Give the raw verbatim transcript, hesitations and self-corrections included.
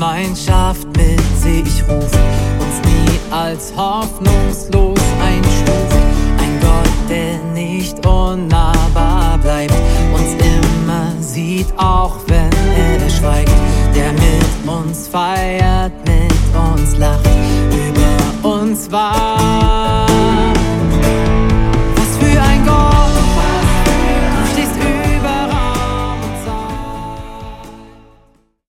Gemeinschaft mit sich ruft, uns nie als hoffnungslos einstuft. Ein Gott, der nicht unnahbar bleibt, uns immer sieht, auch wenn er schweigt, der mit uns feiert, mit uns lacht, über uns wacht.